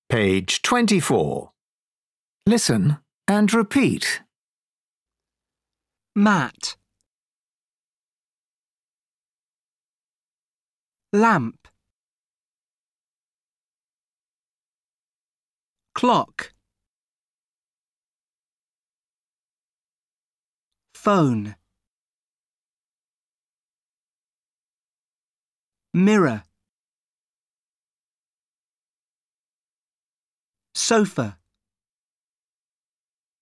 Page 24. Listen and repeat. Mat, lamp, clock, phone, mirror, sofa,